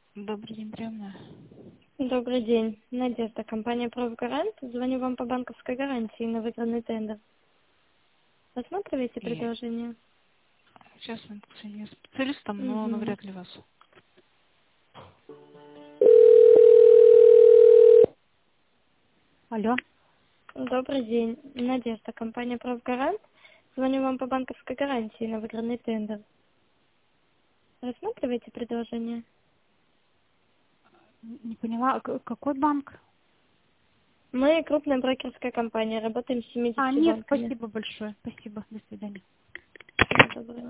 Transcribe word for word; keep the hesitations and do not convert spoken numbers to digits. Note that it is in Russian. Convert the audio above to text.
Добрый день, приемная. Добрый день. Надежда, компания «Профгарант». Звоню вам по банковской гарантии на выигранный тендер. Рассматриваете И предложение? сейчас мы с специалистом, но Угу. навряд ли вас. Алло. Добрый день. Надежда, компания «Профгарант». Звоню вам по банковской гарантии на выигранный тендер. Рассматриваете предложение? Не поняла, а к- какой банк? Мы крупная брокерская компания, работаем с А, семьюдесятью нет, банками. спасибо большое. Спасибо. До свидания. Всего доброго.